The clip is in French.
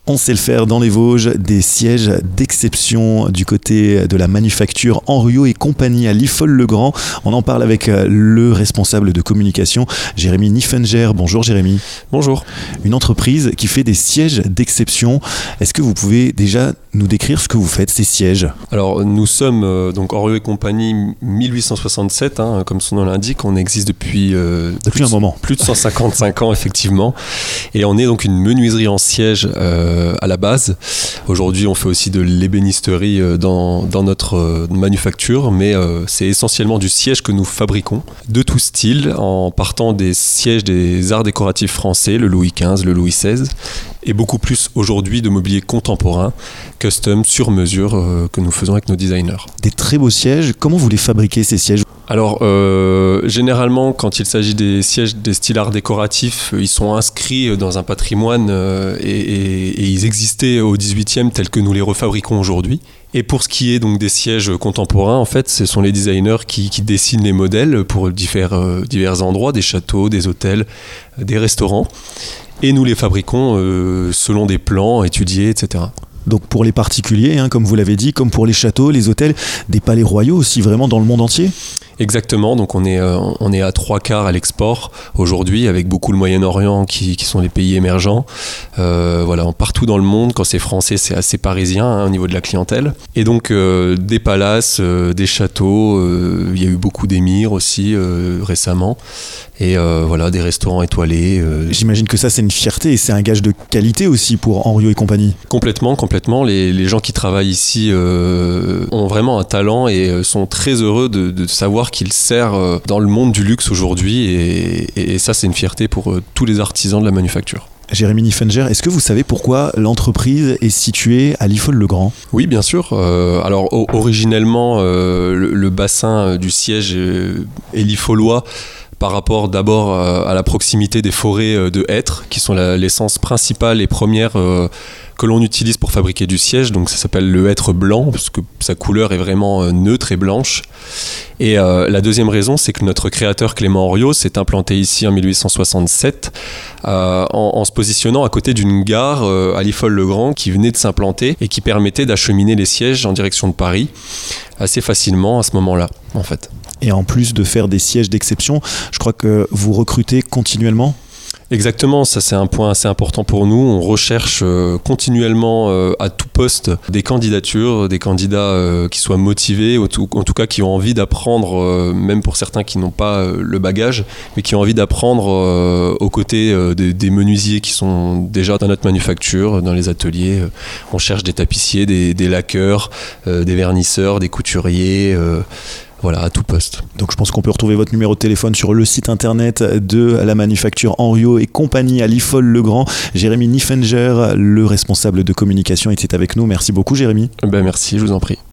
On sait le faire dans les Vosges, des sièges d'exception du côté de la manufacture Henriot et compagnie à Liffol-le-Grand. On en parle avec le responsable de communication, Jérémy Niffenger. Bonjour Jérémy. Bonjour. Une entreprise qui fait des sièges d'exception. Est-ce que vous pouvez déjà nous décrire ce que vous faites, ces sièges ? Alors nous sommes donc Henriot et compagnie 1867, comme son nom l'indique. On existe depuis un moment. Plus de 155 ans effectivement. Et on est donc une menuiserie en siège à la base. Aujourd'hui, on fait aussi de l'ébénisterie dans notre manufacture, mais c'est essentiellement du siège que nous fabriquons, de tout style, en partant des sièges des arts décoratifs français, le Louis XV, le Louis XVI, et beaucoup plus aujourd'hui de mobilier contemporain, custom, sur mesure, que nous faisons avec nos designers. Des très beaux sièges. Comment vous les fabriquez, ces sièges ? Alors, généralement, quand il s'agit des sièges des styles art décoratifs, ils sont inscrits dans un patrimoine et ils existaient au XVIIIe tels que nous les refabriquons aujourd'hui. Et pour ce qui est donc des sièges contemporains, en fait, ce sont les designers qui dessinent les modèles pour divers endroits, des châteaux, des hôtels, des restaurants. Et nous les fabriquons selon des plans étudiés, etc. Donc pour les particuliers, comme vous l'avez dit, comme pour les châteaux, les hôtels, des palais royaux aussi, vraiment dans le monde entier ? Exactement, donc on est à 3/4 à l'export aujourd'hui, avec beaucoup le Moyen-Orient qui sont les pays émergents. Partout dans le monde, quand c'est français, c'est assez parisien au niveau de la clientèle. Et donc des palaces, des châteaux, il y a eu beaucoup d'émirs aussi récemment. Et des restaurants étoilés. J'imagine que ça, c'est une fierté et c'est un gage de qualité aussi pour Henriot et compagnie. Complètement. Les gens qui travaillent ici ont vraiment un talent et sont très heureux de savoir qu'ils servent dans le monde du luxe aujourd'hui. Et ça, c'est une fierté pour tous les artisans de la manufacture. Jérémy Niffenger, est-ce que vous savez pourquoi l'entreprise est située à Liffol-le-Grand ? Oui, bien sûr. Originellement, le bassin du siège est liffolois, par rapport d'abord à la proximité des forêts de hêtres, qui sont l'essence principale et première que l'on utilise pour fabriquer du siège. Donc ça s'appelle le hêtre blanc, parce que sa couleur est vraiment neutre et blanche. Et la deuxième raison, c'est que notre créateur Clément Henriot s'est implanté ici en 1867 en se positionnant à côté d'une gare à Liffol-le-Grand qui venait de s'implanter et qui permettait d'acheminer les sièges en direction de Paris assez facilement à ce moment-là, en fait. Et en plus de faire des sièges d'exception, je crois que vous recrutez continuellement ? Exactement, ça c'est un point assez important pour nous. On recherche continuellement à tout poste des candidatures, des candidats qui soient motivés, en tout cas qui ont envie d'apprendre, même pour certains qui n'ont pas le bagage, mais qui ont envie d'apprendre aux côtés des menuisiers qui sont déjà dans notre manufacture, dans les ateliers. On cherche des tapissiers, des laqueurs, des vernisseurs, des couturiers. À tout poste. Donc je pense qu'on peut retrouver votre numéro de téléphone sur le site internet de la manufacture Henriot et compagnie à Liffol-le-Grand. Jérémy Niffenger, le responsable de communication, était avec nous. Merci beaucoup Jérémy. Merci, je vous en prie.